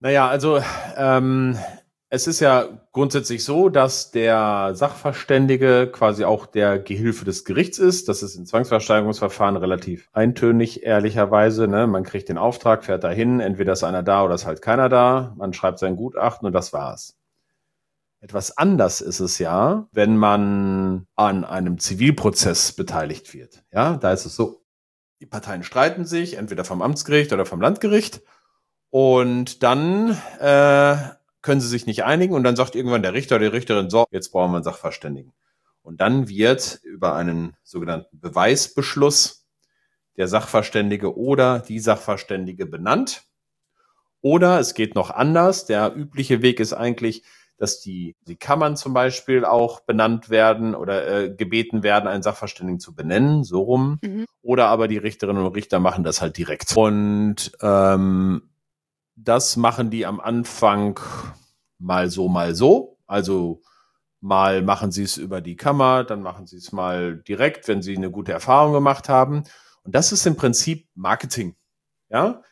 Naja, also es ist ja grundsätzlich so, dass der Sachverständige quasi auch der Gehilfe des Gerichts ist. Das ist in Zwangsversteigerungsverfahren relativ eintönig, ehrlicherweise. Ne? Man kriegt den Auftrag, fährt dahin, entweder ist einer da oder ist halt keiner da. Man schreibt sein Gutachten und das war's. Etwas anders ist es ja, wenn man an einem Zivilprozess beteiligt wird. Ja, da ist es so, die Parteien streiten sich, entweder vom Amtsgericht oder vom Landgericht. Und dann können sie sich nicht einigen und dann sagt irgendwann der Richter oder die Richterin, so, jetzt brauchen wir einen Sachverständigen. Und dann wird über einen sogenannten Beweisbeschluss der Sachverständige oder die Sachverständige benannt. Oder es geht noch anders. Der übliche Weg ist eigentlich, dass die Kammern zum Beispiel auch benannt werden oder gebeten werden, einen Sachverständigen zu benennen, so rum. Oder aber die Richterinnen und Richter machen das halt direkt. Und das machen die am Anfang mal so, mal so. Also mal machen sie es über die Kammer, dann machen sie es mal direkt, wenn sie eine gute Erfahrung gemacht haben. Und das ist im Prinzip Marketing. Ja?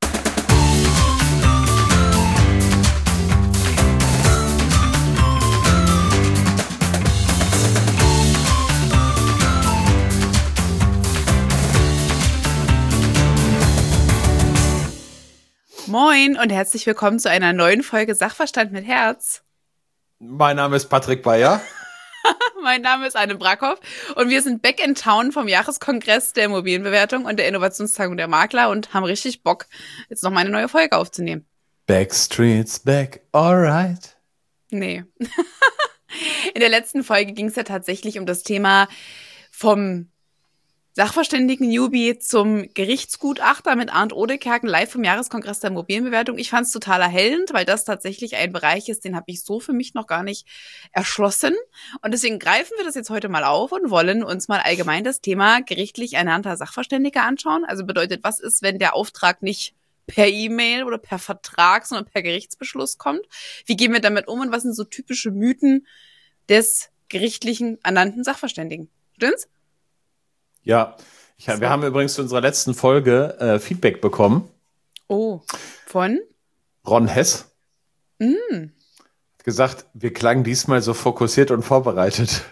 Moin und herzlich willkommen zu einer neuen Folge Sachverstand mit Herz. Mein Name ist Patrick Bayer. Mein Name ist Anne Brackhoff und wir sind back in town vom Jahreskongress der Immobilienbewertung und der Innovationstagung der Makler und haben richtig Bock, jetzt noch mal eine neue Folge aufzunehmen. Backstreet's back, alright. Nee. In der letzten Folge ging es ja tatsächlich um das Thema vom Sachverständigen-Newbie zum Gerichtsgutachter mit Arndt Odekerken live vom Jahreskongress der Immobilienbewertung. Ich fand es total erhellend, weil das tatsächlich ein Bereich ist, den habe ich so für mich noch gar nicht erschlossen. Und deswegen greifen wir das jetzt heute mal auf und wollen uns mal allgemein das Thema gerichtlich ernannter Sachverständiger anschauen. Also bedeutet, was ist, wenn der Auftrag nicht per E-Mail oder per Vertrag, sondern per Gerichtsbeschluss kommt? Wie gehen wir damit um und was sind so typische Mythen des gerichtlichen ernannten Sachverständigen? Stimmt's? Ja, wir haben übrigens zu unserer letzten Folge Feedback bekommen. Oh, von? Ron Hess. Hat gesagt, wir klangen diesmal so fokussiert und vorbereitet.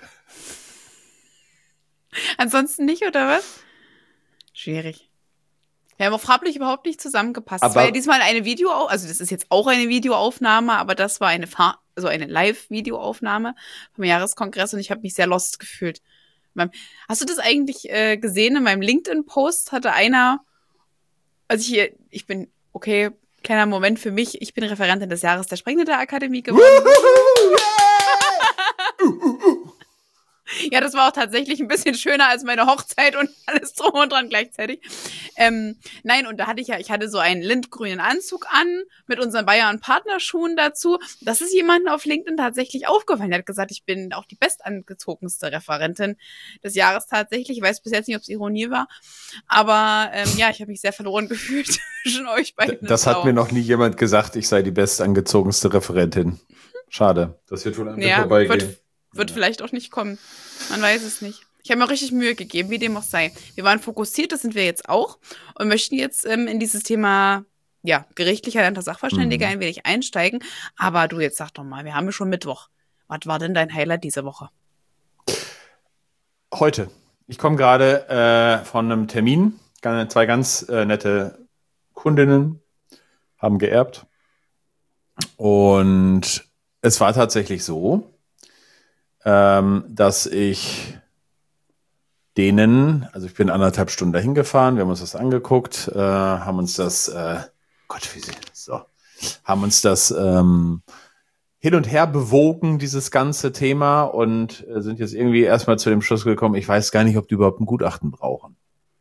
Ansonsten nicht, oder was? Schwierig. Wir haben auch farblich überhaupt nicht zusammengepasst. Aber es war ja diesmal eine also das ist jetzt auch eine Videoaufnahme, aber das war eine Live-Videoaufnahme vom Jahreskongress und ich habe mich sehr lost gefühlt. Hast du das eigentlich gesehen? In meinem LinkedIn-Post hatte einer, also ich bin, okay, kleiner Moment für mich, ich bin Referentin des Jahres der Sprengnetter-Akademie geworden. Ja, das war auch tatsächlich ein bisschen schöner als meine Hochzeit und alles drum und dran gleichzeitig. Nein, und da hatte ich hatte so einen lindgrünen Anzug an mit unseren Bayern-Partnerschuhen dazu. Das ist jemandem auf LinkedIn tatsächlich aufgefallen. Er hat gesagt, ich bin auch die bestangezogenste Referentin des Jahres tatsächlich. Ich weiß bis jetzt nicht, ob es Ironie war. Aber ich habe mich sehr verloren gefühlt zwischen euch beiden. Das hat mir noch nie jemand gesagt, ich sei die bestangezogenste Referentin. Schade. Das wird wohl an mir vorbeigehen. Wird vielleicht auch nicht kommen. Man weiß es nicht. Ich habe mir richtig Mühe gegeben, wie dem auch sei. Wir waren fokussiert, das sind wir jetzt auch. Und möchten jetzt in dieses Thema, gerichtlich ernannter Sachverständiger ein wenig einsteigen. Aber du, jetzt sag doch mal, wir haben ja schon Mittwoch. Was war denn dein Highlight diese Woche? Heute. Ich komme gerade von einem Termin. Zwei ganz nette Kundinnen haben geerbt. Und es war tatsächlich so, dass ich denen, also ich bin 1,5 Stunden dahin gefahren, wir haben uns das angeguckt, haben uns das hin und her bewogen, dieses ganze Thema, und sind jetzt irgendwie erstmal zu dem Schluss gekommen, ich weiß gar nicht, ob die überhaupt ein Gutachten brauchen.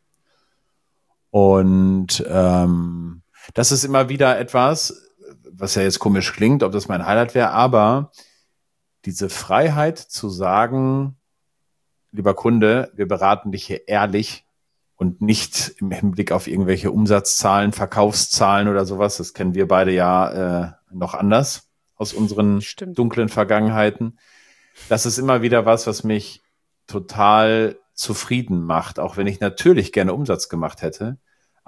Und das ist immer wieder etwas, was ja jetzt komisch klingt, ob das mein Highlight wäre, aber diese Freiheit zu sagen, lieber Kunde, wir beraten dich hier ehrlich und nicht im Hinblick auf irgendwelche Umsatzzahlen, Verkaufszahlen oder sowas. Das kennen wir beide ja noch anders aus unseren dunklen Vergangenheiten. Das ist immer wieder was mich total zufrieden macht, auch wenn ich natürlich gerne Umsatz gemacht hätte.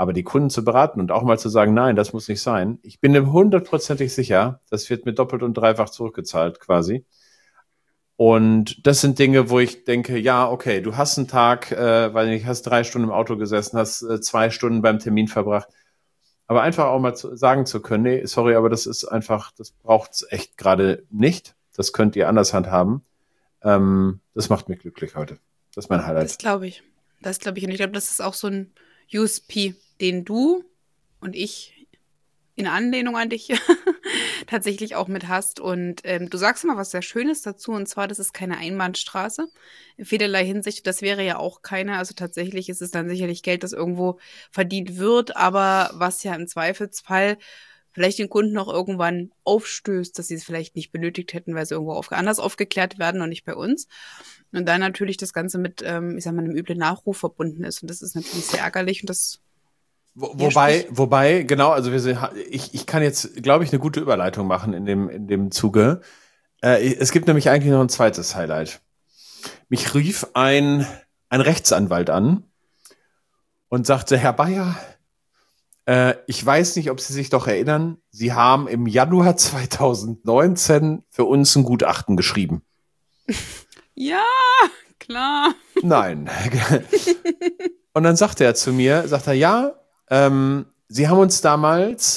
Aber die Kunden zu beraten und auch mal zu sagen, nein, das muss nicht sein. Ich bin mir hundertprozentig sicher, das wird mir doppelt und dreifach zurückgezahlt quasi. Und das sind Dinge, wo ich denke, ja, okay, du hast einen Tag, weil du hast 3 Stunden im Auto gesessen, hast 2 Stunden beim Termin verbracht. Aber einfach auch mal sagen zu können, nee, sorry, aber das ist einfach, das braucht's echt gerade nicht. Das könnt ihr anders handhaben. Das macht mich glücklich heute. Das ist mein Highlight. Das glaube ich. Und ich glaube, das ist auch so ein USP, den du und ich in Anlehnung an dich tatsächlich auch mit hast. Und du sagst immer was sehr Schönes dazu, und zwar, das ist keine Einbahnstraße. In vielerlei Hinsicht, das wäre ja auch keine. Also tatsächlich ist es dann sicherlich Geld, das irgendwo verdient wird, aber was ja im Zweifelsfall vielleicht den Kunden auch irgendwann aufstößt, dass sie es vielleicht nicht benötigt hätten, weil sie irgendwo anders aufgeklärt werden und nicht bei uns. Und dann natürlich das Ganze mit, ich sag mal, einem üblen Nachruf verbunden ist. Und das ist natürlich sehr ärgerlich, und das Wobei, genau, also ich kann jetzt, glaube ich, eine gute Überleitung machen in dem Zuge. Es gibt nämlich eigentlich noch ein zweites Highlight. Mich rief ein Rechtsanwalt an und sagte, Herr Bayer, ich weiß nicht, ob Sie sich doch erinnern, Sie haben im Januar 2019 für uns ein Gutachten geschrieben. Ja, klar. Nein. Und dann sagte er zu mir, ja, Sie haben uns damals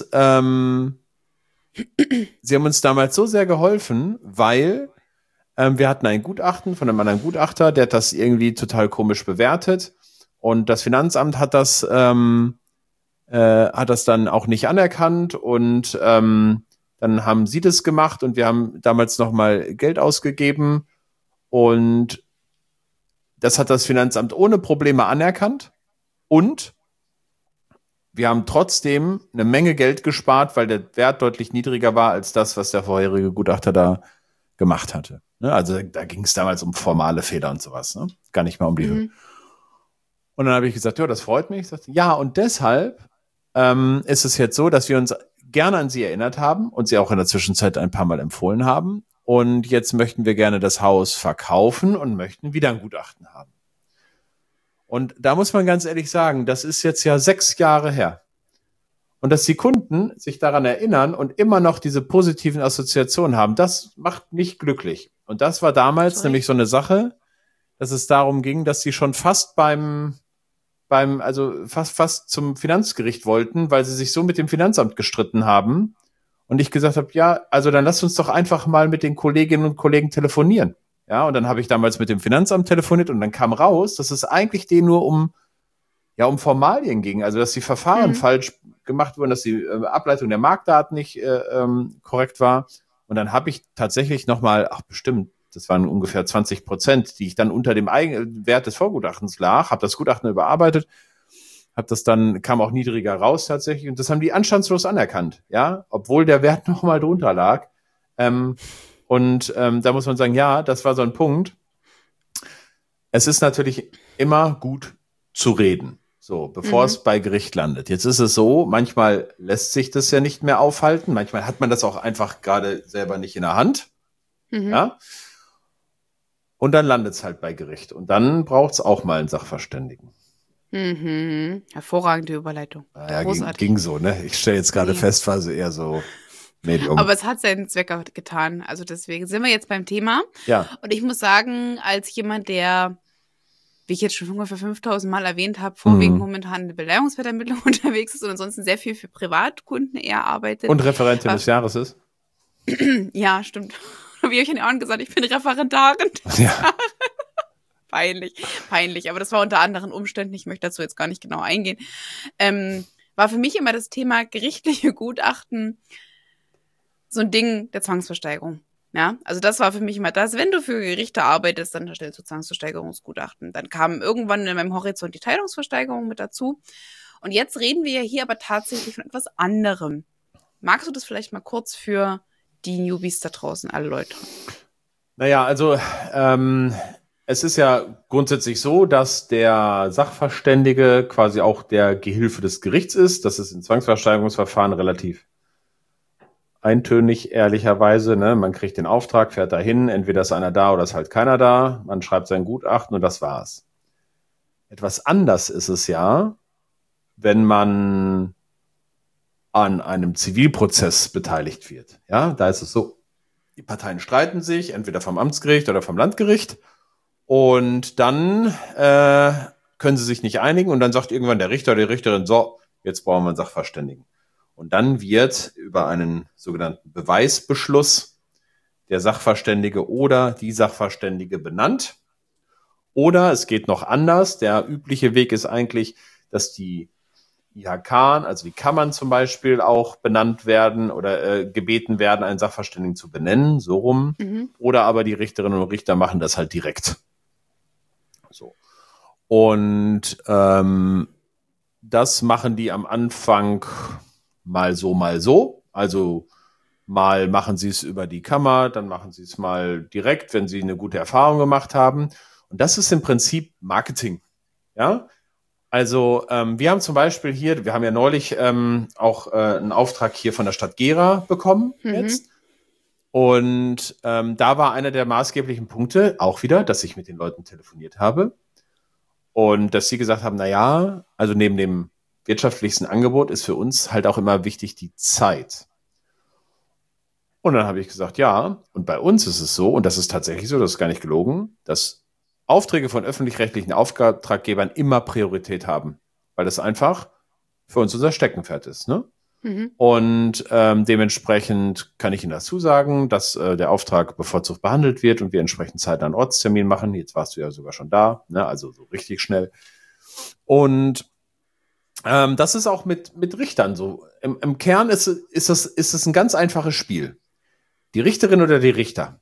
so sehr geholfen, weil wir hatten ein Gutachten von einem anderen Gutachter, der hat das irgendwie total komisch bewertet, und das Finanzamt hat das dann auch nicht anerkannt, und dann haben sie das gemacht, und wir haben damals nochmal Geld ausgegeben, und das hat das Finanzamt ohne Probleme anerkannt, und wir haben trotzdem eine Menge Geld gespart, weil der Wert deutlich niedriger war als das, was der vorherige Gutachter da gemacht hatte. Ne? Also da ging es damals um formale Fehler und sowas, ne? Gar nicht mal um die Höhe. Und dann habe ich gesagt, ja, das freut mich. Ich sagte, ja, und deshalb ist es jetzt so, dass wir uns gerne an Sie erinnert haben und Sie auch in der Zwischenzeit ein paar Mal empfohlen haben. Und jetzt möchten wir gerne das Haus verkaufen und möchten wieder ein Gutachten haben. Und da muss man ganz ehrlich sagen, das ist jetzt ja 6 Jahre her. Und dass die Kunden sich daran erinnern und immer noch diese positiven Assoziationen haben, das macht mich glücklich. Und das war damals nämlich so eine Sache, dass es darum ging, dass sie schon fast fast zum Finanzgericht wollten, weil sie sich so mit dem Finanzamt gestritten haben. Und ich gesagt habe, ja, also dann lasst uns doch einfach mal mit den Kolleginnen und Kollegen telefonieren. Ja, und dann habe ich damals mit dem Finanzamt telefoniert, und dann kam raus, dass es eigentlich denen nur um Formalien ging. Also, dass die Verfahren falsch gemacht wurden, dass die Ableitung der Marktdaten nicht korrekt war. Und dann habe ich tatsächlich nochmal, bestimmt, das waren ungefähr 20%, die ich dann unter dem Wert des Vorgutachtens lag, habe das Gutachten überarbeitet, kam auch niedriger raus tatsächlich, und das haben die anstandslos anerkannt, ja, obwohl der Wert nochmal drunter lag. Da muss man sagen, ja, das war so ein Punkt. Es ist natürlich immer gut zu reden, so, bevor es bei Gericht landet. Jetzt ist es so, manchmal lässt sich das ja nicht mehr aufhalten, manchmal hat man das auch einfach gerade selber nicht in der Hand, ja, und dann landet es halt bei Gericht, und dann braucht es auch mal einen Sachverständigen. Hervorragende Überleitung. Ja, ging so, ne? Ich stelle jetzt gerade fest, war so eher so Medium. Aber es hat seinen Zweck getan. Also deswegen sind wir jetzt beim Thema. Ja. Und ich muss sagen, als jemand, der, wie ich jetzt schon ungefähr 5000 Mal erwähnt habe, vorwiegend momentan in der Beleihungswertermittlung unterwegs ist und ansonsten sehr viel für Privatkunden eher arbeitet. Und Referentin des Jahres ist? Ja, stimmt. Wie habe ich Ihnen auch gesagt, ich bin Referendarin. Ja. Peinlich, aber das war unter anderen Umständen, ich möchte dazu jetzt gar nicht genau eingehen, war für mich immer das Thema gerichtliche Gutachten so ein Ding der Zwangsversteigerung. Ja, also das war für mich immer das, wenn du für Gerichte arbeitest, dann erstellst du Zwangsversteigerungsgutachten. Dann kam irgendwann in meinem Horizont die Teilungsversteigerung mit dazu. Und jetzt reden wir ja hier aber tatsächlich von etwas anderem. Magst du das vielleicht mal kurz für die Newbies da draußen alle Leute? Naja, also es ist ja grundsätzlich so, dass der Sachverständige quasi auch der Gehilfe des Gerichts ist. Das ist in Zwangsversteigerungsverfahren relativ eintönig, ehrlicherweise. Ne? Man kriegt den Auftrag, fährt dahin, entweder ist einer da oder ist halt keiner da. Man schreibt sein Gutachten und das war's. Etwas anders ist es ja, wenn man an einem Zivilprozess beteiligt wird. Ja, da ist es so, die Parteien streiten sich, entweder vom Amtsgericht oder vom Landgericht. Und dann können sie sich nicht einigen und dann sagt irgendwann der Richter oder die Richterin, so, jetzt brauchen wir einen Sachverständigen. Und dann wird über einen sogenannten Beweisbeschluss der Sachverständige oder die Sachverständige benannt. Oder es geht noch anders. Der übliche Weg ist eigentlich, dass die IHK, also die Kammern zum Beispiel, auch benannt werden oder gebeten werden, einen Sachverständigen zu benennen, so rum. Oder aber die Richterinnen und Richter machen das halt direkt. So. Und das machen die am Anfang mal so, mal so. Also mal machen sie es über die Kammer, dann machen sie es mal direkt, wenn sie eine gute Erfahrung gemacht haben. Und das ist im Prinzip Marketing. Ja, also wir haben zum Beispiel hier, wir haben ja neulich auch einen Auftrag hier von der Stadt Gera bekommen jetzt. Und da war einer der maßgeblichen Punkte auch wieder, dass ich mit den Leuten telefoniert habe und dass sie gesagt haben, na ja, also neben dem wirtschaftlichsten Angebot ist für uns halt auch immer wichtig die Zeit. Und dann habe ich gesagt, ja, und bei uns ist es so, und das ist tatsächlich so, das ist gar nicht gelogen, dass Aufträge von öffentlich-rechtlichen Auftraggebern immer Priorität haben, weil das einfach für uns unser Steckenpferd ist. Ne? Und dementsprechend kann ich Ihnen dazu sagen, dass der Auftrag bevorzugt behandelt wird und wir entsprechend zeitnah einen Ortstermin machen. Jetzt warst du ja sogar schon da, ne? Also so richtig schnell. Und das ist auch mit Richtern so. Im Kern ist es ein ganz einfaches Spiel. Die Richterin oder die Richter?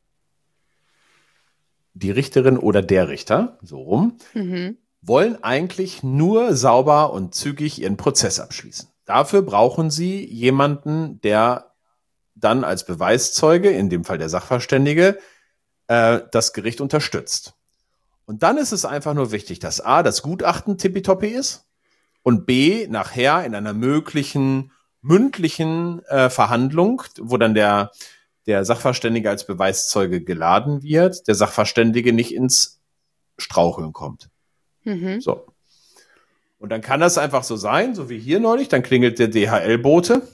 Die Richterin oder der Richter, so rum, wollen eigentlich nur sauber und zügig ihren Prozess abschließen. Dafür brauchen sie jemanden, der dann als Beweiszeuge, in dem Fall der Sachverständige, das Gericht unterstützt. Und dann ist es einfach nur wichtig, dass A, das Gutachten tippitoppi ist und B, nachher in einer möglichen mündlichen Verhandlung, wo dann der Sachverständige als Beweiszeuge geladen wird, der Sachverständige nicht ins Straucheln kommt. So. Und dann kann das einfach so sein, so wie hier neulich, dann klingelt der DHL-Bote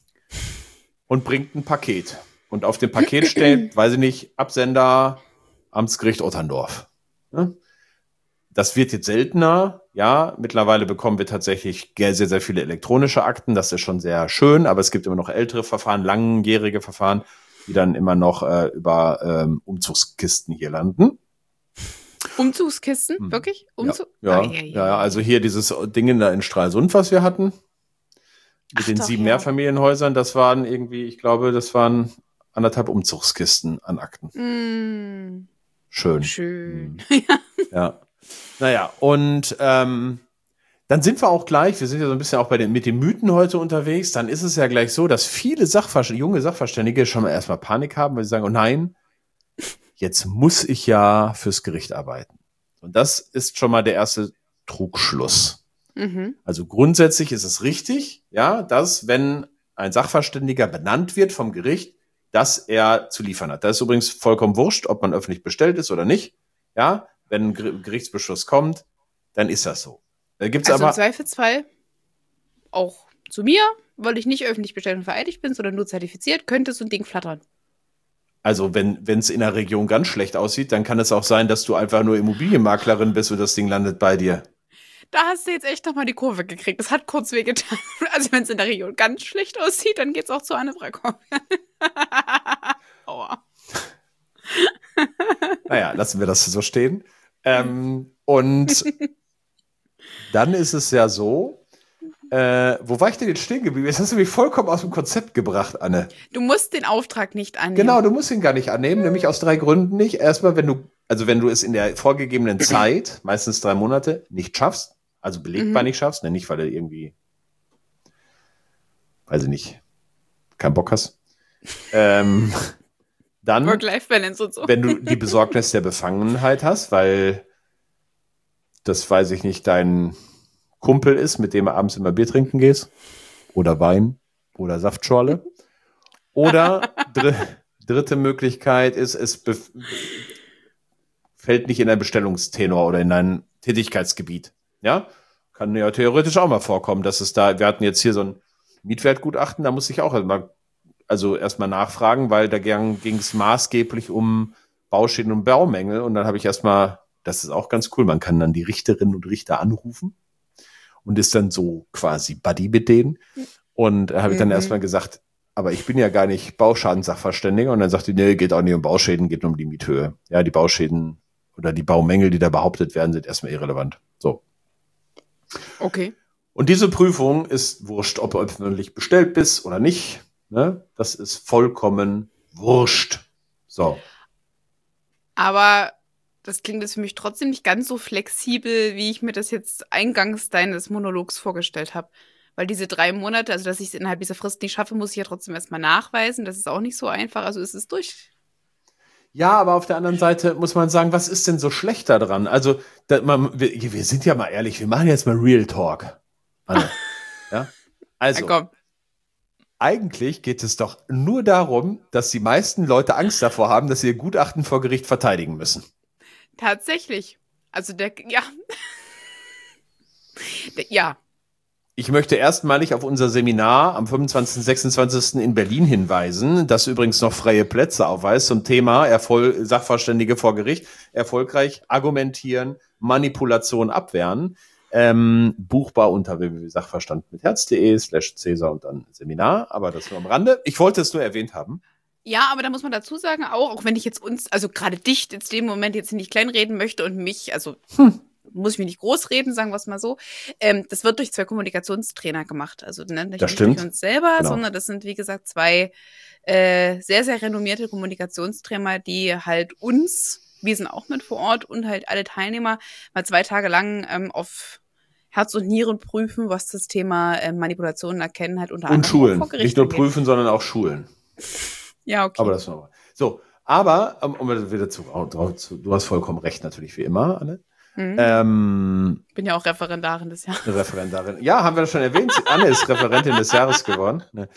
und bringt ein Paket. Und auf dem Paket steht, weiß ich nicht, Absender Amtsgericht Otterndorf. Ja? Das wird jetzt seltener. Ja, mittlerweile bekommen wir tatsächlich sehr, sehr viele elektronische Akten. Das ist schon sehr schön, aber es gibt immer noch ältere Verfahren, langjährige Verfahren, die dann immer noch über Umzugskisten hier landen. Umzugskisten? Wirklich? Ja, also hier dieses Ding in Stralsund, was wir hatten, mit den 7 Mehrfamilienhäusern, das waren irgendwie, ich glaube, das waren 1,5 Umzugskisten an Akten. Schön. Ja. Naja, und dann sind wir auch gleich, wir sind ja so ein bisschen auch mit den Mythen heute unterwegs, dann ist es ja gleich so, dass viele junge Sachverständige schon mal erstmal Panik haben, weil sie sagen, oh nein, jetzt muss ich ja fürs Gericht arbeiten. Und das ist schon mal der erste Trugschluss. Also grundsätzlich ist es richtig, ja, dass wenn ein Sachverständiger benannt wird vom Gericht, dass er zu liefern hat. Das ist übrigens vollkommen wurscht, ob man öffentlich bestellt ist oder nicht. Ja, wenn ein Gerichtsbeschluss kommt, dann ist das so. Da gibt's also aber im Zweifelsfall auch zu mir, weil ich nicht öffentlich bestellt und vereidigt bin, sondern nur zertifiziert, könnte so ein Ding flattern. Also wenn es in der Region ganz schlecht aussieht, dann kann es auch sein, dass du einfach nur Immobilienmaklerin bist und das Ding landet bei dir. Da hast du jetzt echt nochmal die Kurve gekriegt. Das hat kurz wehgetan. Also wenn es in der Region ganz schlecht aussieht, dann geht's auch zu Anne Brackhoff. Aua. Naja, lassen wir das so stehen. Und dann ist es ja so, wo war ich denn jetzt stehen geblieben? Jetzt hast du mich vollkommen aus dem Konzept gebracht, Anne. Du musst den Auftrag nicht annehmen. Genau, du musst ihn gar nicht annehmen, nämlich aus 3 Gründen nicht. Erstmal, wenn du es in der vorgegebenen Zeit, meistens 3 Monate, nicht schaffst, also belegbar nicht schaffst, ne, nicht, weil du irgendwie, weiß ich nicht, keinen Bock hast. Dann, Work-Life-Balance und so. wenn du die Besorgnis der Befangenheit hast, weil das, weiß ich nicht, dein Kumpel ist, mit dem du abends immer Bier trinken gehst, oder Wein, oder Saftschorle. Oder dritte Möglichkeit ist, es fällt nicht in dein Bestellungstenor oder in dein Tätigkeitsgebiet. Ja? kann ja theoretisch auch mal vorkommen, dass es da, wir hatten jetzt hier so ein Mietwertgutachten, da muss ich auch erstmal nachfragen, weil da ging es maßgeblich um Bauschäden und Baumängel und dann habe ich erstmal, das ist auch ganz cool, man kann dann die Richterinnen und Richter anrufen und ist dann so quasi Buddy mit denen und da habe ich dann erstmal gesagt, aber ich bin ja gar nicht Bauschadensachverständiger und dann sagt die, nee, geht auch nicht um Bauschäden, geht nur um die Miethöhe. Ja, die Bauschäden oder die Baumängel, die da behauptet werden, sind erstmal irrelevant. So. Okay. Und diese Prüfung ist wurscht, ob du öffentlich bestellt bist oder nicht. Ne? Das ist vollkommen wurscht. So. Aber das klingt jetzt für mich trotzdem nicht ganz so flexibel, wie ich mir das jetzt eingangs deines Monologs vorgestellt habe. Weil diese 3 Monate, also dass ich es innerhalb dieser Frist nicht schaffe, muss ich ja trotzdem erstmal nachweisen. Das ist auch nicht so einfach. Also es ist durch. Ja, aber auf der anderen Seite muss man sagen, was ist denn so schlecht daran? Also, wir sind ja mal ehrlich, wir machen jetzt mal Real Talk. Anne. Ja? Also, komm. Eigentlich geht es doch nur darum, dass die meisten Leute Angst davor haben, dass sie ihr Gutachten vor Gericht verteidigen müssen. Tatsächlich. Also ja. Ja. Ich möchte erstmalig auf unser Seminar am 25. und 26. in Berlin hinweisen, das übrigens noch freie Plätze aufweist zum Thema Sachverständige vor Gericht, erfolgreich argumentieren, Manipulation abwehren. Buchbar unter www.sachverstandmitherz.de/Cäsar und dann Seminar, aber das nur am Rande. Ich wollte es nur erwähnt haben. Ja, aber da muss man dazu sagen, auch wenn ich jetzt also gerade dich jetzt in dem Moment jetzt nicht kleinreden möchte und mich, also muss ich mich nicht groß reden, sagen wir es mal so. Das wird durch 2 Kommunikationstrainer gemacht. Also nicht durch uns selber, sondern das sind, wie gesagt, 2 sehr, sehr renommierte Kommunikationstrainer, die halt uns, wir sind auch mit vor Ort und halt alle Teilnehmer mal 2 Tage lang auf Herz und Nieren prüfen, was das Thema Manipulationen erkennen halt unter anderem. Und schulen. Nicht nur prüfen, sondern auch schulen. Ja, okay. Aber das nochmal. So, aber, um wieder du hast vollkommen recht, natürlich, wie immer, Anne. Bin ja auch Referendarin des Jahres. Referendarin. Ja, haben wir das schon erwähnt. Anne ist Referentin des Jahres geworden. Ne?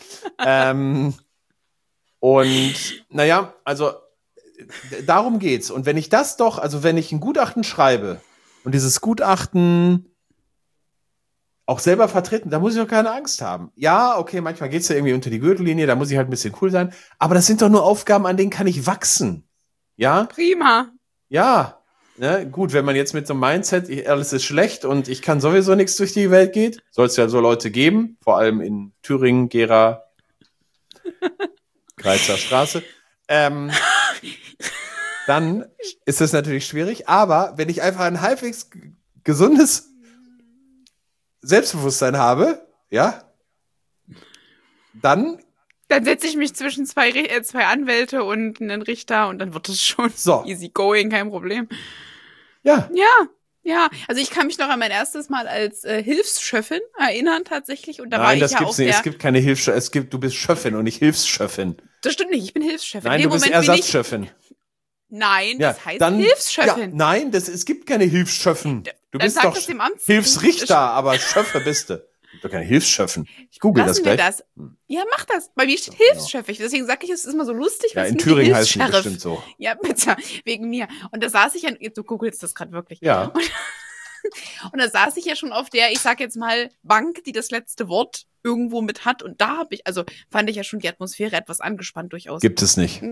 Und naja, also darum geht's. Und wenn ich wenn ich ein Gutachten schreibe und dieses Gutachten auch selber vertreten, da muss ich doch keine Angst haben. Ja, okay, manchmal geht's ja irgendwie unter die Gürtellinie, da muss ich halt ein bisschen cool sein. Aber das sind doch nur Aufgaben, an denen kann ich wachsen. Ja? Prima. Ja. Ne, gut, wenn man jetzt mit so einem Mindset, alles ist schlecht und ich kann sowieso nichts durch die Welt geht, soll es ja so Leute geben, vor allem in Thüringen, Gera, Greizer Straße, dann ist das natürlich schwierig. Aber wenn ich einfach ein halbwegs gesundes Selbstbewusstsein habe, ja, dann setze ich mich zwischen 2 Anwälte und einen Richter und dann wird es schon easy going, kein Problem. Ja. Ja. Also ich kann mich noch an mein erstes Mal als Hilfsschöffin erinnern tatsächlich. Und da Nein, das gibt's nicht. Es gibt keine Hilfsschöffin. Du bist Schöffin und nicht Hilfsschöffin. Das stimmt nicht. Ich bin Hilfsschöffin. Nein, du bist Ersatzschöffin. Nein, das heißt Hilfsschöffin. Ja, nein, es gibt keine Hilfsschöffin. Du dann bist doch Hilfsrichter, aber Schöffe bist du. Doch keine Hilfsschöffin. Ich google das gleich. Ja, mach das. Bei mir steht Hilfsschöffin. Deswegen sage ich, es ist immer so lustig. Ja, in Thüringen heißt es bestimmt so. Ja, bitte. Wegen mir. Und da saß ich ja, du googelst das gerade wirklich. Ja. Und da saß ich ja schon auf der, ich sag jetzt mal, Bank, die das letzte Wort irgendwo mit hat. Und da fand ich ja schon die Atmosphäre etwas angespannt durchaus. Gibt es nicht.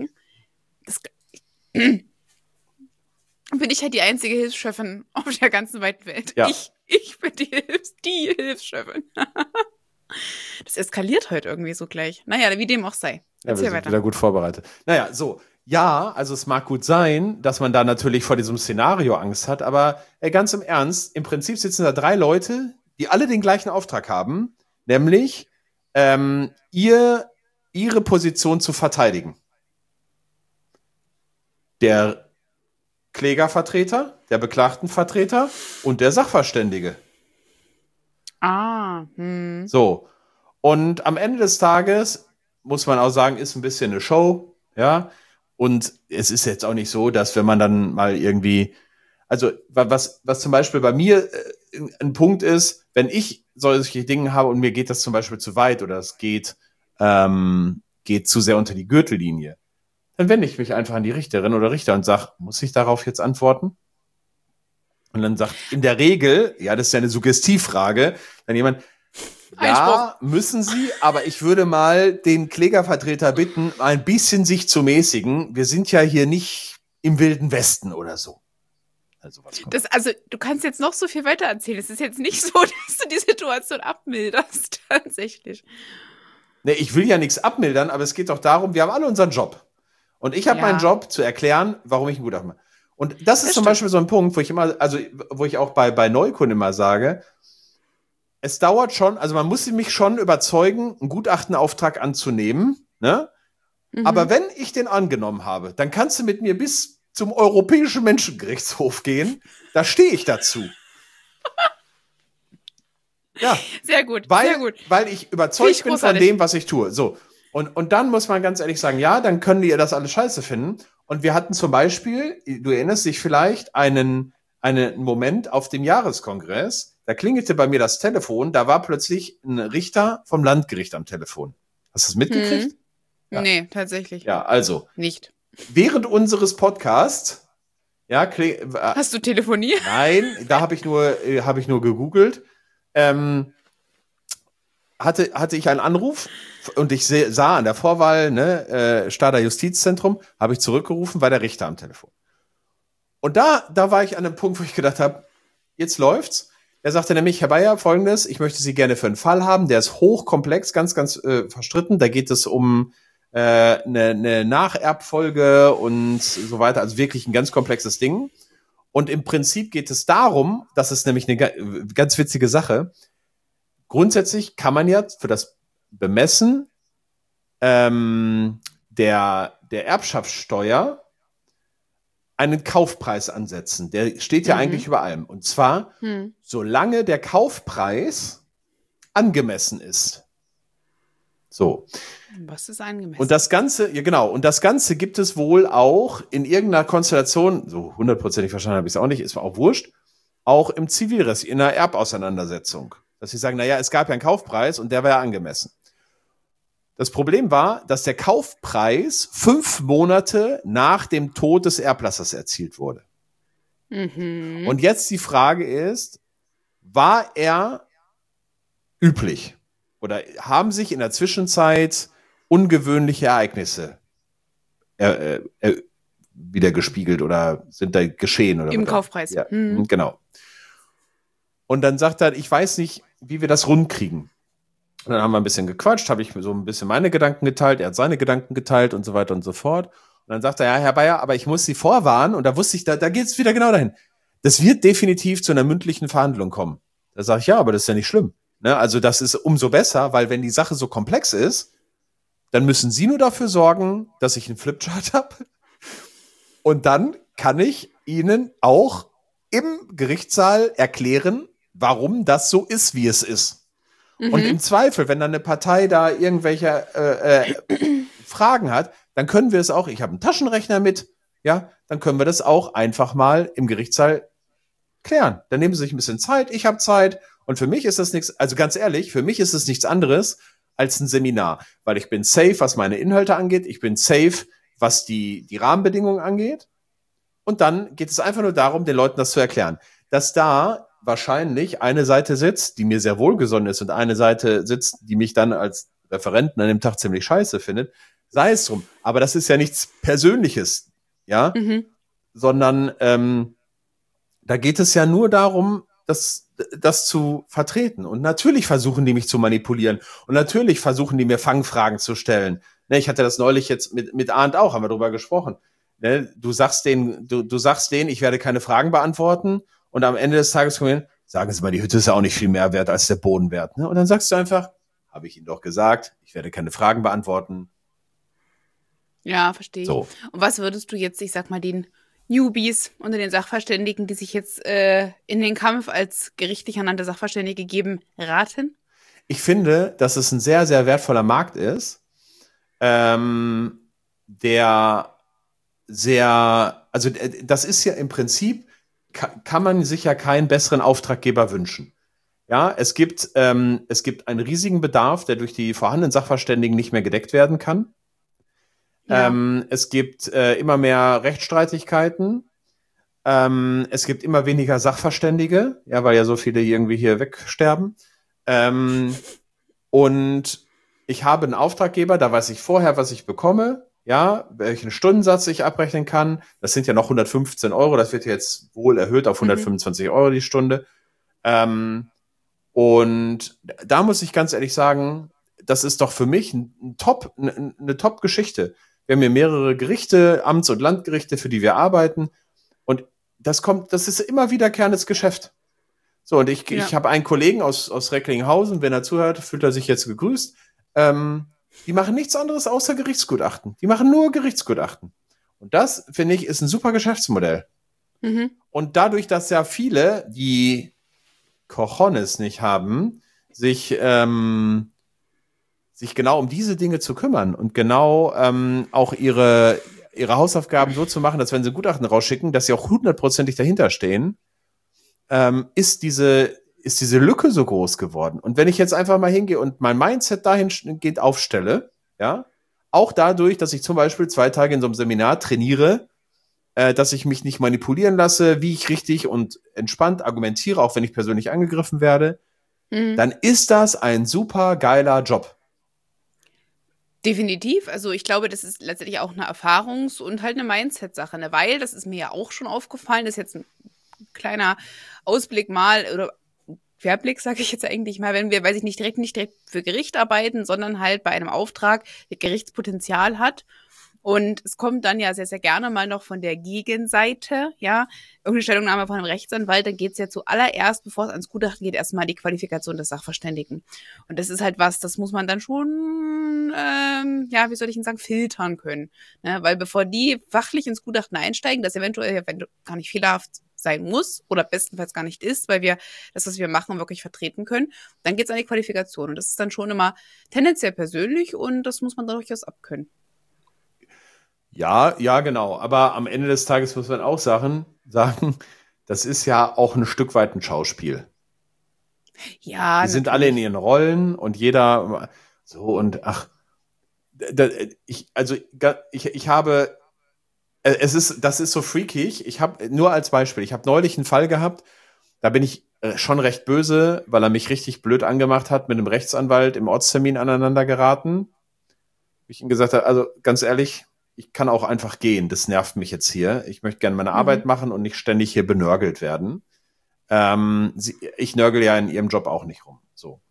Bin ich halt die einzige Hilfschefin auf der ganzen weiten Welt. Ja. Ich bin die Hilfschefin. Das eskaliert heute irgendwie so gleich. Naja, wie dem auch sei. Ja, wir sind wieder gut vorbereitet. Naja, so. Ja, also es mag gut sein, dass man da natürlich vor diesem Szenario Angst hat, aber ganz im Ernst, im Prinzip sitzen da 3 Leute, die alle den gleichen Auftrag haben, nämlich ihre Position zu verteidigen. Der Klägervertreter, der Beklagtenvertreter und der Sachverständige. So. Und am Ende des Tages, muss man auch sagen, ist ein bisschen eine Show, ja. Und es ist jetzt auch nicht so, dass wenn man dann mal irgendwie, also was zum Beispiel bei mir ein Punkt ist, wenn ich solche Dinge habe und mir geht das zum Beispiel zu weit oder es geht zu sehr unter die Gürtellinie, dann wende ich mich einfach an die Richterin oder Richter und sage, muss ich darauf jetzt antworten? Und dann sagt in der Regel, ja, das ist ja eine Suggestivfrage, dann jemand, ja, müssen Sie, aber ich würde mal den Klägervertreter bitten, mal ein bisschen sich zu mäßigen. Wir sind ja hier nicht im Wilden Westen oder so. Also, du kannst jetzt noch so viel weiter erzählen. Es ist jetzt nicht so, dass du die Situation abmilderst, tatsächlich. Ne, ich will ja nichts abmildern, aber es geht doch darum, wir haben alle unseren Job. Und ich habe meinen Job zu erklären, warum ich ein Gutachten mache. Und das ist zum Beispiel so ein Punkt, wo ich auch bei Neukunden immer sage, es dauert schon, also man muss mich schon überzeugen, einen Gutachtenauftrag anzunehmen, ne? Mhm. Aber wenn ich den angenommen habe, dann kannst du mit mir bis zum Europäischen Menschengerichtshof gehen. Da stehe ich dazu. Ja. Sehr gut, sehr gut. Weil ich überzeugt bin von dem, was ich tue. So. Und dann muss man ganz ehrlich sagen, ja, dann können die ja das alles scheiße finden. Und wir hatten zum Beispiel, du erinnerst dich vielleicht, einen Moment auf dem Jahreskongress, da klingelte bei mir das Telefon, da war plötzlich ein Richter vom Landgericht am Telefon. Hast du das mitgekriegt? Ja. Nee, tatsächlich. Ja, also. Nicht. Während unseres Podcasts, ja, hast du telefoniert? Nein, da habe ich nur gegoogelt. Hatte ich einen Anruf und ich sah an der Vorwahl, Stadter Justizzentrum, habe ich zurückgerufen, war der Richter am Telefon. Und da war ich an einem Punkt, wo ich gedacht habe, jetzt läuft's. Er sagte nämlich, Herr Bayer, Folgendes, ich möchte Sie gerne für einen Fall haben, der ist hochkomplex, ganz, ganz verstritten. Da geht es um eine Nacherbfolge und so weiter, also wirklich ein ganz komplexes Ding. Und im Prinzip geht es darum, das ist nämlich eine ganz witzige Sache, grundsätzlich kann man ja für das Bemessen der Erbschaftssteuer einen Kaufpreis ansetzen. Der steht ja eigentlich über allem. Und zwar, solange der Kaufpreis angemessen ist. So. Was ist angemessen? Und das Ganze, ja genau, und das Ganze gibt es wohl auch in irgendeiner Konstellation, so 100%ig verstanden habe ich es auch nicht, ist auch wurscht, auch im Zivilrecht, in einer Erbauseinandersetzung. Dass sie sagen, naja, es gab ja einen Kaufpreis und der war ja angemessen. Das Problem war, dass der Kaufpreis 5 Monate nach dem Tod des Erblassers erzielt wurde. Mhm. Und jetzt die Frage ist, war er üblich? Oder haben sich in der Zwischenzeit ungewöhnliche Ereignisse wieder gespiegelt oder sind da geschehen? Oder im Kaufpreis. Ja, genau. Und dann sagt er, ich weiß nicht, wie wir das rundkriegen. Und dann haben wir ein bisschen gequatscht, habe ich so ein bisschen meine Gedanken geteilt, er hat seine Gedanken geteilt und so weiter und so fort. Und dann sagt er, ja, Herr Bayer, aber ich muss Sie vorwarnen. Und da wusste ich, da geht es wieder genau dahin. Das wird definitiv zu einer mündlichen Verhandlung kommen. Da sage ich, ja, aber das ist ja nicht schlimm. Ne? Also das ist umso besser, weil wenn die Sache so komplex ist, dann müssen Sie nur dafür sorgen, dass ich einen Flipchart habe. Und dann kann ich Ihnen auch im Gerichtssaal erklären, warum das so ist, wie es ist. Mhm. Und im Zweifel, wenn dann eine Partei da irgendwelche Fragen hat, dann können wir es auch, ich habe einen Taschenrechner mit, ja, dann können wir das auch einfach mal im Gerichtssaal klären. Dann nehmen Sie sich ein bisschen Zeit, ich habe Zeit. Und für mich ist das nichts, also ganz ehrlich, für mich ist es nichts anderes als ein Seminar, weil ich bin safe, was meine Inhalte angeht, ich bin safe, was die Rahmenbedingungen angeht. Und dann geht es einfach nur darum, den Leuten das zu erklären. Dass da wahrscheinlich eine Seite sitzt, die mir sehr wohlgesonnen ist und eine Seite sitzt, die mich dann als Referenten an dem Tag ziemlich scheiße findet, sei es drum. Aber das ist ja nichts Persönliches, ja, sondern da geht es ja nur darum, das zu vertreten. Und natürlich versuchen die mich zu manipulieren. Und natürlich versuchen die mir Fangfragen zu stellen. Ne, ich hatte das neulich jetzt mit Arndt auch, haben wir drüber gesprochen. Ne, du sagst denen, ich werde keine Fragen beantworten. Und am Ende des Tages kommen wir hin, sagen Sie mal, die Hütte ist ja auch nicht viel mehr wert als der Bodenwert. Ne? Und dann sagst du einfach, habe ich Ihnen doch gesagt, ich werde keine Fragen beantworten. Ja, verstehe ich. So. Und was würdest du jetzt, ich sag mal, den Newbies unter den Sachverständigen, die sich jetzt in den Kampf als gerichtlich ernannte Sachverständige geben, raten? Ich finde, dass es ein sehr, sehr wertvoller Markt ist, der sehr, also das ist ja im Prinzip, kann man sich ja keinen besseren Auftraggeber wünschen. Ja, es gibt einen riesigen Bedarf, der durch die vorhandenen Sachverständigen nicht mehr gedeckt werden kann. Ja. Es gibt immer mehr Rechtsstreitigkeiten Es gibt immer weniger Sachverständige, ja, weil ja so viele irgendwie hier wegsterben. Und ich habe einen Auftraggeber, da weiß ich vorher, was ich bekomme, ja, welchen Stundensatz ich abrechnen kann. Das sind ja noch 115 Euro, das wird jetzt wohl erhöht auf 125 Euro die Stunde. Und da muss ich ganz ehrlich sagen, das ist doch für mich eine Top-Geschichte. Wir haben hier mehrere Gerichte, Amts- und Landgerichte, für die wir arbeiten. Und das ist immer wiederkehrendes Geschäft. So, und ich habe einen Kollegen aus Recklinghausen, wenn er zuhört, fühlt er sich jetzt gegrüßt. Die machen nichts anderes außer Gerichtsgutachten. Die machen nur Gerichtsgutachten. Und das, finde ich, ist ein super Geschäftsmodell. Und dadurch, dass ja viele, die Cojones nicht haben, sich genau um diese Dinge zu kümmern und genau auch ihre Hausaufgaben so zu machen, dass wenn sie Gutachten rausschicken, dass sie auch 100%ig dahinter stehen, ist diese Lücke so groß geworden. Und wenn ich jetzt einfach mal hingehe und mein Mindset dahingehend aufstelle, ja, auch dadurch, dass ich zum Beispiel 2 Tage in so einem Seminar trainiere, dass ich mich nicht manipulieren lasse, wie ich richtig und entspannt argumentiere, auch wenn ich persönlich angegriffen werde, dann ist das ein super geiler Job. Definitiv. Also ich glaube, das ist letztendlich auch eine Erfahrungs- und halt eine Mindset-Sache, ne? Weil, das ist mir ja auch schon aufgefallen, das ist jetzt ein kleiner Ausblick mal, oder Querblick, sage ich jetzt eigentlich mal, wenn wir, weiß ich nicht direkt für Gericht arbeiten, sondern halt bei einem Auftrag, der Gerichtspotenzial hat. Und es kommt dann ja sehr, sehr gerne mal noch von der Gegenseite, ja, irgendeine Stellungnahme von einem Rechtsanwalt, dann geht's ja zuallererst, bevor es ans Gutachten geht, erstmal die Qualifikation des Sachverständigen. Und das ist halt was, das muss man dann schon, ja, wie soll ich denn sagen, filtern können. Ne? Weil bevor die fachlich ins Gutachten einsteigen, das eventuell gar nicht fehlerhaft sein muss oder bestenfalls gar nicht ist, weil wir das, was wir machen, wirklich vertreten können, dann geht's an die Qualifikation. Und das ist dann schon immer tendenziell persönlich und das muss man da durchaus abkönnen. Ja, genau. Aber am Ende des Tages muss man auch sagen, das ist ja auch ein Stück weit ein Schauspiel. Ja, die sind alle in ihren Rollen und jeder so und ich habe das ist so freakig. Ich habe nur als Beispiel, ich habe neulich einen Fall gehabt, da bin ich schon recht böse, weil er mich richtig blöd angemacht hat, mit einem Rechtsanwalt im Ortstermin aneinander geraten. Ich ihm gesagt habe, also ganz ehrlich, ich kann auch einfach gehen, das nervt mich jetzt hier. Ich möchte gerne meine Arbeit machen und nicht ständig hier benörgelt werden. Ich nörgel ja in ihrem Job auch nicht rum. So.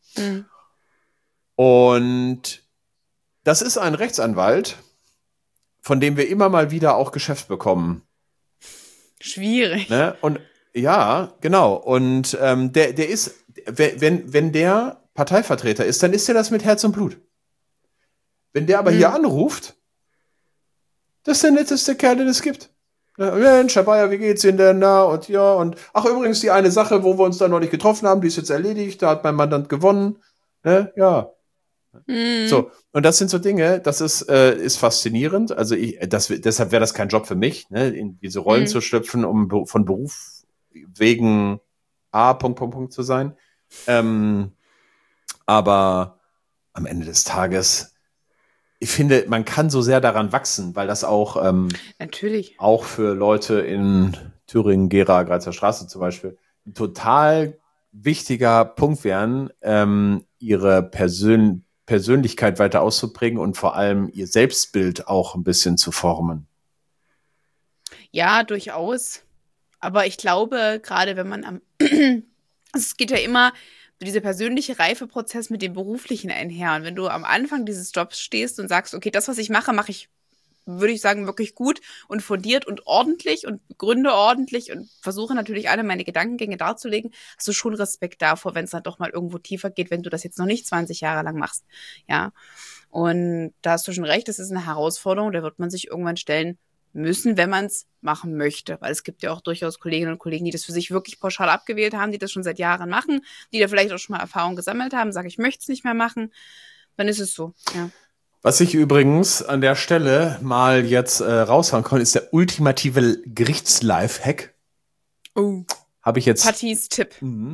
Und das ist ein Rechtsanwalt, von dem wir immer mal wieder auch Geschäft bekommen. Schwierig. Ne? Und ja, genau. Und der ist, wenn der Parteivertreter ist, dann ist der das mit Herz und Blut. Wenn der aber hier anruft, das ist der netteste Kerl, den es gibt. Mensch, Herr Bayer, wie geht's Ihnen denn? Na, und ja, und ach, übrigens, die eine Sache, wo wir uns da neulich getroffen haben, die ist jetzt erledigt, da hat mein Mandant gewonnen. Ne? Ja. So, und das sind so Dinge, das ist faszinierend. Also deshalb wäre das kein Job für mich, ne? In diese Rollen zu schlüpfen, um von Beruf wegen Punkt zu sein. Aber am Ende des Tages, ich finde, man kann so sehr daran wachsen, weil das auch natürlich auch für Leute in Thüringen, Gera, Greizer Straße zum Beispiel ein total wichtiger Punkt wären, ihre Persönlichkeit weiter auszuprägen und vor allem ihr Selbstbild auch ein bisschen zu formen. Ja, durchaus. Aber ich glaube, gerade wenn man es geht ja immer dieser persönliche Reifeprozess mit dem beruflichen einher. Und wenn du am Anfang dieses Jobs stehst und sagst, okay, das, was ich mache ich, würde ich sagen, wirklich gut und fundiert und ordentlich und begründe ordentlich und versuche natürlich alle meine Gedankengänge darzulegen, hast du schon Respekt davor, wenn es dann doch mal irgendwo tiefer geht, wenn du das jetzt noch nicht 20 Jahre lang machst. Ja. Und da hast du schon recht, das ist eine Herausforderung, da wird man sich irgendwann stellen müssen, wenn man es machen möchte. Weil es gibt ja auch durchaus Kolleginnen und Kollegen, die das für sich wirklich pauschal abgewählt haben, die das schon seit Jahren machen, die da vielleicht auch schon mal Erfahrung gesammelt haben, sagen, ich möchte es nicht mehr machen, dann ist es so, ja. Was ich übrigens an der Stelle mal jetzt raushauen kann, ist der ultimative Gerichtslifehack. Oh. Habe ich jetzt. Pattys Tipp.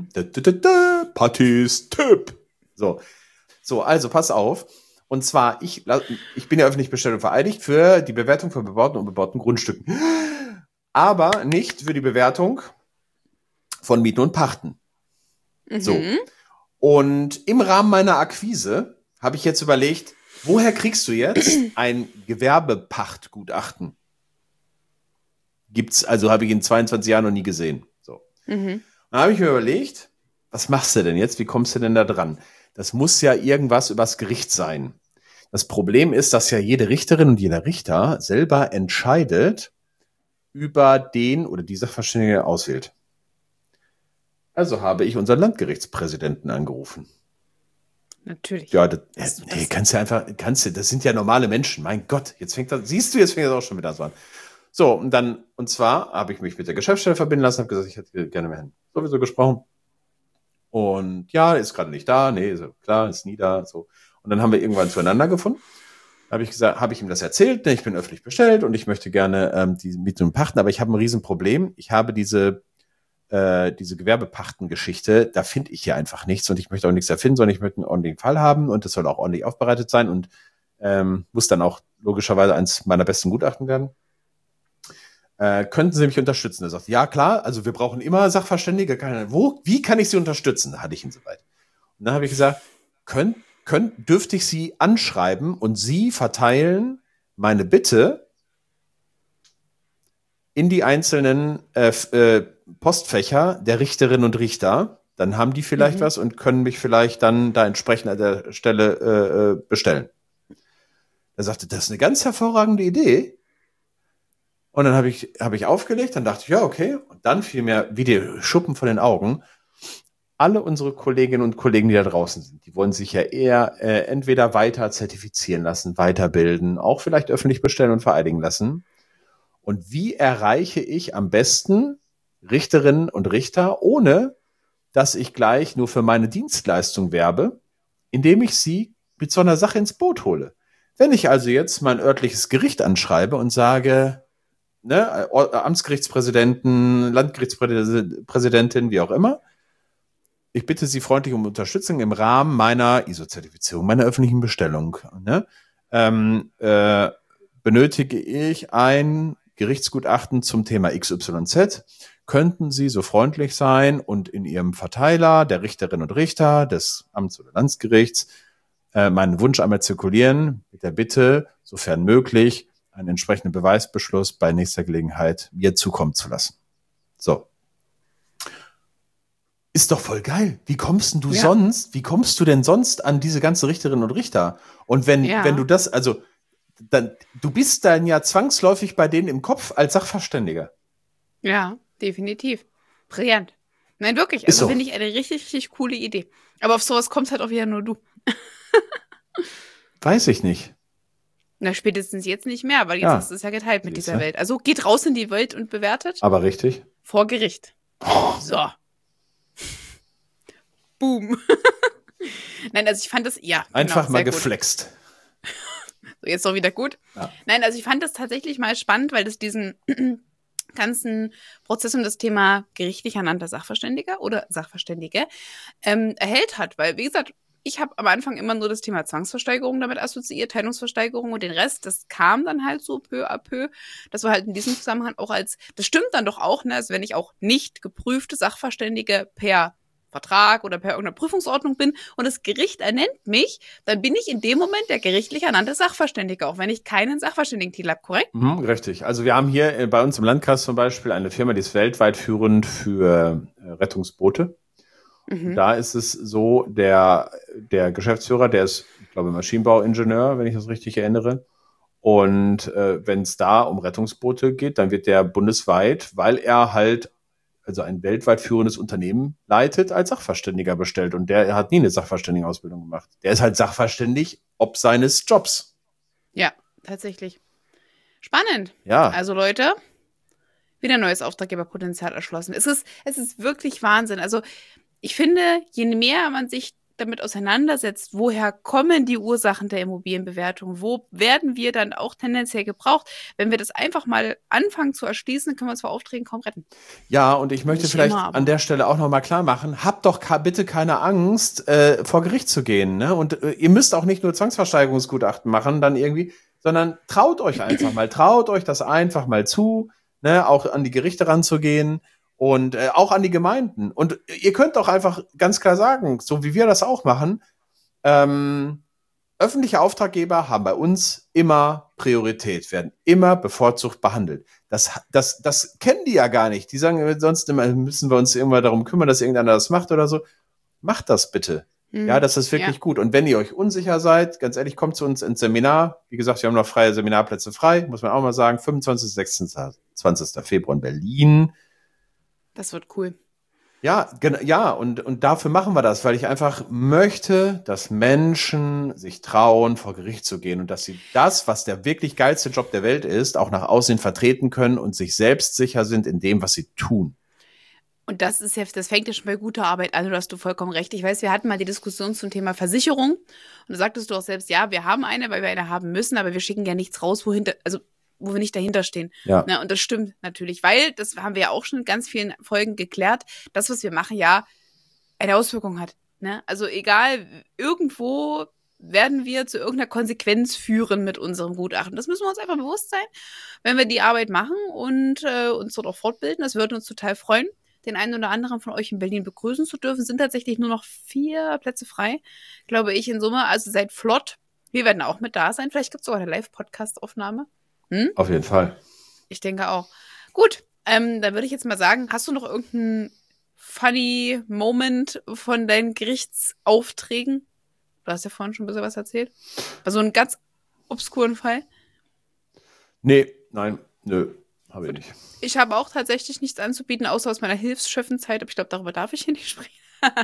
Pattys Tipp. So, also pass auf. Und zwar, ich bin ja öffentlich bestellt und vereidigt für die Bewertung von bebauten und unbebauten Grundstücken. aber nicht für die Bewertung von Mieten und Pachten. So. Und im Rahmen meiner Akquise habe ich jetzt überlegt, woher kriegst du jetzt ein Gewerbepachtgutachten? Habe ich in 22 Jahren noch nie gesehen. So. Dann habe ich mir überlegt, was machst du denn jetzt? Wie kommst du denn da dran? Das muss ja irgendwas übers Gericht sein. Das Problem ist, dass ja jede Richterin und jeder Richter selber entscheidet über den oder die Sachverständige auswählt. Also habe ich unseren Landgerichtspräsidenten angerufen. Natürlich. Ja, das sind ja normale Menschen. Mein Gott, jetzt fängt das auch schon wieder so an. So, und zwar habe ich mich mit der Geschäftsstelle verbinden lassen, habe gesagt, ich hätte gerne mit Herrn sowieso gesprochen. Und ja, ist gerade nicht da. Nee, ist klar, ist nie da. So. Und dann haben wir irgendwann zueinander gefunden. Habe ich ihm das erzählt, ich bin öffentlich bestellt und ich möchte gerne die Mieten und Pachten, aber ich habe ein Riesenproblem. Ich habe diese Gewerbepachtengeschichte, da finde ich hier einfach nichts und ich möchte auch nichts erfinden, sondern ich möchte einen ordentlichen Fall haben und das soll auch ordentlich aufbereitet sein und muss dann auch logischerweise eins meiner besten Gutachten werden. Könnten Sie mich unterstützen? Er sagt, ja klar, also wir brauchen immer Sachverständige. Wie kann ich Sie unterstützen? Da hatte ich ihn soweit. Und dann habe ich gesagt, dürfte ich Sie anschreiben und Sie verteilen meine Bitte in die einzelnen Postfächer der Richterinnen und Richter. Dann haben die vielleicht was und können mich vielleicht dann da entsprechend an der Stelle bestellen. Er sagte, das ist eine ganz hervorragende Idee. Und dann habe ich aufgelegt, dann dachte ich, ja, okay. Und dann fiel mir wie die Schuppen von den Augen, alle unsere Kolleginnen und Kollegen, die da draußen sind, die wollen sich ja eher entweder weiter zertifizieren lassen, weiterbilden, auch vielleicht öffentlich bestellen und vereidigen lassen. Und wie erreiche ich am besten Richterinnen und Richter, ohne dass ich gleich nur für meine Dienstleistung werbe, indem ich sie mit so einer Sache ins Boot hole? Wenn ich also jetzt mein örtliches Gericht anschreibe und sage, Amtsgerichtspräsidenten, Landgerichtspräsidentin, wie auch immer, ich bitte Sie freundlich um Unterstützung im Rahmen meiner ISO-Zertifizierung, meiner öffentlichen Bestellung. Benötige ich ein Gerichtsgutachten zum Thema XYZ? Könnten Sie so freundlich sein und in Ihrem Verteiler der Richterinnen und Richter des Amts- oder Landesgerichts meinen Wunsch einmal zirkulieren, mit der Bitte, sofern möglich, einen entsprechenden Beweisbeschluss bei nächster Gelegenheit mir zukommen zu lassen. So. Ist doch voll geil. Wie kommst du denn sonst an diese ganzen Richterinnen und Richter? Und wenn du das, also, du bist dann ja zwangsläufig bei denen im Kopf als Sachverständiger. Ja, definitiv. Brillant. Nein, wirklich. Also finde ich eine richtig, richtig coole Idee. Aber auf sowas kommst halt auch wieder nur du. Weiß ich nicht. Na, spätestens jetzt nicht mehr, weil jetzt ist es ja geteilt mit dieser Welt. Also geht raus in die Welt und bewertet. Aber richtig. Vor Gericht. So. Boom. Nein, also ich fand das, einfach mal geflext. So, jetzt doch wieder gut. Ja. Nein, also ich fand das tatsächlich mal spannend, weil das diesen ganzen Prozess um das Thema gerichtlich ernannter Sachverständiger oder Sachverständige erhellt hat. Weil, wie gesagt, ich habe am Anfang immer nur das Thema Zwangsversteigerung damit assoziiert, Teilungsversteigerung und den Rest, das kam dann halt so peu à peu. Das war halt in diesem Zusammenhang auch das stimmt dann doch auch, ne, also wenn ich auch nicht geprüfte Sachverständige per Vertrag oder per irgendeiner Prüfungsordnung bin und das Gericht ernennt mich, dann bin ich in dem Moment der gerichtlich ernannte Sachverständige, auch wenn ich keinen Sachverständigentitel habe, korrekt? Richtig. Also wir haben hier bei uns im Landkreis zum Beispiel eine Firma, die ist weltweit führend für Rettungsboote. Da ist es so, der Geschäftsführer, der ist, ich glaube, Maschinenbauingenieur, wenn ich das richtig erinnere. Und wenn es da um Rettungsboote geht, dann wird der bundesweit, weil er halt also ein weltweit führendes Unternehmen leitet, als Sachverständiger bestellt. Und der hat nie eine Sachverständigenausbildung gemacht. Der ist halt sachverständig ob seines Jobs. Ja, tatsächlich. Spannend. Ja. Also Leute, wieder neues Auftraggeberpotenzial erschlossen. Es ist wirklich Wahnsinn. Also ich finde, je mehr man sich damit auseinandersetzt, woher kommen die Ursachen der Immobilienbewertung, wo werden wir dann auch tendenziell gebraucht, wenn wir das einfach mal anfangen zu erschließen, können wir uns vor Aufträgen kaum retten. Ja, und ich möchte vielleicht an der Stelle auch nochmal klar machen, habt doch bitte keine Angst, vor Gericht zu gehen. Ne? Und ihr müsst auch nicht nur Zwangsversteigerungsgutachten machen, dann irgendwie, sondern traut euch einfach mal, traut euch das einfach mal zu. ne, auch an die Gerichte ranzugehen und auch an die Gemeinden. Und ihr könnt doch einfach ganz klar sagen, so wie wir das auch machen, öffentliche Auftraggeber haben bei uns immer Priorität, werden immer bevorzugt behandelt. Das kennen die ja gar nicht. Die sagen sonst immer, müssen wir uns irgendwann darum kümmern, dass irgendeiner das macht oder so. Macht das bitte. Ja, das ist wirklich gut. Und wenn ihr euch unsicher seid, ganz ehrlich, kommt zu uns ins Seminar. Wie gesagt, wir haben noch freie Seminarplätze frei, muss man auch mal sagen. 25. 26. Februar in Berlin. Das wird cool. Ja, ja, und dafür machen wir das, weil ich einfach möchte, dass Menschen sich trauen, vor Gericht zu gehen und dass sie das, was der wirklich geilste Job der Welt ist, auch nach außen vertreten können und sich selbst sicher sind in dem, was sie tun. Und das fängt ja schon bei guter Arbeit an, da hast du vollkommen recht. Ich weiß, wir hatten mal die Diskussion zum Thema Versicherung und da sagtest du auch selbst, ja, wir haben eine, weil wir eine haben müssen, aber wir schicken ja nichts raus, wo wir nicht dahinter stehen. Ja. Na, und das stimmt natürlich, weil, das haben wir ja auch schon in ganz vielen Folgen geklärt, das, was wir machen, ja eine Auswirkung hat. Ne? Also egal, irgendwo werden wir zu irgendeiner Konsequenz führen mit unserem Gutachten. Das müssen wir uns einfach bewusst sein, wenn wir die Arbeit machen und uns dort auch fortbilden. Das würde uns total freuen, den einen oder anderen von euch in Berlin begrüßen zu dürfen. Sind tatsächlich nur noch 4 Plätze frei, glaube ich, in Summe. Also seid flott. Wir werden auch mit da sein. Vielleicht gibt es sogar eine Live-Podcast-Aufnahme. Auf jeden Fall. Ich denke auch. Gut, dann würde ich jetzt mal sagen, hast du noch irgendeinen funny Moment von deinen Gerichtsaufträgen? Du hast ja vorhin schon ein bisschen was erzählt. Also einen ganz obskuren Fall. Nö, habe ich nicht. Ich habe auch tatsächlich nichts anzubieten, außer aus meiner Hilfschefenzeit, aber ich glaube, darüber darf ich hier nicht sprechen.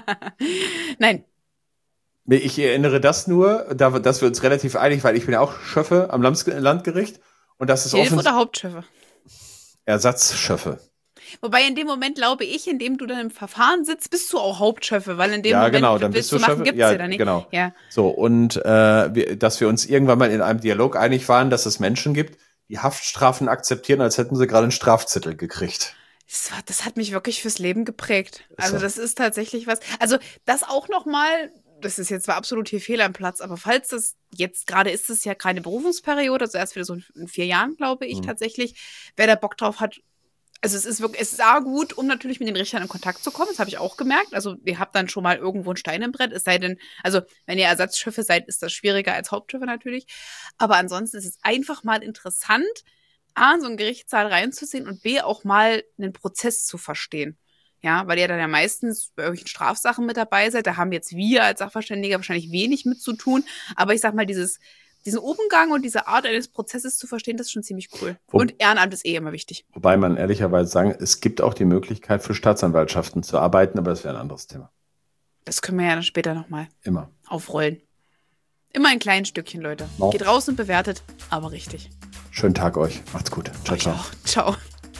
Nein. Ich erinnere das nur, dass wir uns relativ einig, weil ich bin ja auch Schöffe am Landgericht und das ist Hilf- oder Hauptschöffe? Ersatzschöffe. Wobei in dem Moment, glaube ich, in dem du dann im Verfahren sitzt, bist du auch Hauptschöffe, weil in dem ja, Moment, genau, dann bist du machen, gibt's ja dann nicht. Genau. Ja. So, und dass wir uns irgendwann mal in einem Dialog einig waren, dass es Menschen gibt, die Haftstrafen akzeptieren, als hätten sie gerade einen Strafzettel gekriegt. Das hat mich wirklich fürs Leben geprägt. Also So. das ist tatsächlich was. Also das auch nochmal, das ist jetzt zwar absolut hier fehl am Platz, aber falls das jetzt gerade ist es ja keine Berufungsperiode, also erst wieder so in 4 Jahren, glaube ich tatsächlich, wer da Bock drauf hat. Also es ist wirklich, es ist auch gut, um natürlich mit den Richtern in Kontakt zu kommen. Das habe ich auch gemerkt. Also ihr habt dann schon mal irgendwo einen Stein im Brett. Es sei denn, also wenn ihr Ersatzschiffe seid, ist das schwieriger als Hauptschiffe natürlich. Aber ansonsten ist es einfach mal interessant, A, in so einen Gerichtssaal reinzusehen und B, auch mal einen Prozess zu verstehen. Ja, weil ihr dann ja meistens bei irgendwelchen Strafsachen mit dabei seid. Da haben jetzt wir als Sachverständiger wahrscheinlich wenig mit zu tun. Aber ich sag mal, diesen Umgang und diese Art eines Prozesses zu verstehen, das ist schon ziemlich cool. Und Ehrenamt ist immer wichtig. Wobei man ehrlicherweise sagen, es gibt auch die Möglichkeit für Staatsanwaltschaften zu arbeiten, aber das wäre ein anderes Thema. Das können wir ja dann später nochmal Immer aufrollen. Immer ein kleines Stückchen, Leute. Auch. Geht raus und bewertet, aber richtig. Schönen Tag euch. Macht's gut. Ciao, Euch ciao. auch. Ciao.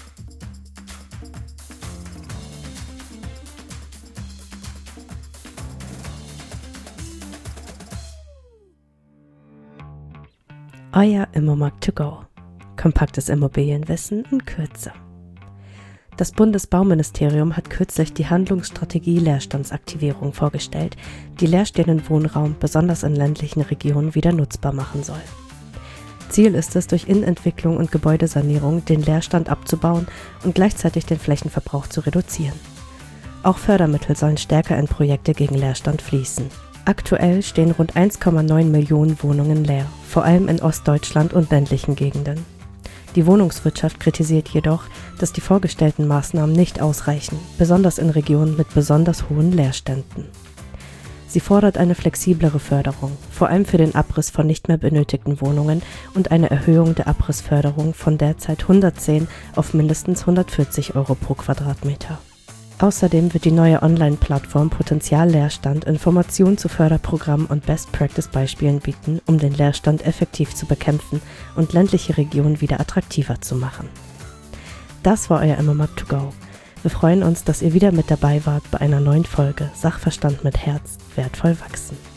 Euer Immomarkt to go. Kompaktes Immobilienwissen in Kürze. Das Bundesbauministerium hat kürzlich die Handlungsstrategie Leerstandsaktivierung vorgestellt, die leerstehenden Wohnraum besonders in ländlichen Regionen wieder nutzbar machen soll. Ziel ist es, durch Innenentwicklung und Gebäudesanierung den Leerstand abzubauen und gleichzeitig den Flächenverbrauch zu reduzieren. Auch Fördermittel sollen stärker in Projekte gegen Leerstand fließen. Aktuell stehen rund 1,9 Millionen Wohnungen leer, vor allem in Ostdeutschland und ländlichen Gegenden. Die Wohnungswirtschaft kritisiert jedoch, dass die vorgestellten Maßnahmen nicht ausreichen, besonders in Regionen mit besonders hohen Leerständen. Sie fordert eine flexiblere Förderung, vor allem für den Abriss von nicht mehr benötigten Wohnungen und eine Erhöhung der Abrissförderung von derzeit 110 auf mindestens 140 € pro Quadratmeter. Außerdem wird die neue Online-Plattform Potenzial-Leerstand Informationen zu Förderprogrammen und Best-Practice-Beispielen bieten, um den Leerstand effektiv zu bekämpfen und ländliche Regionen wieder attraktiver zu machen. Das war euer Immomarkt to go. Wir freuen uns, dass ihr wieder mit dabei wart bei einer neuen Folge Sachverstand mit Herz, wertvoll wachsen.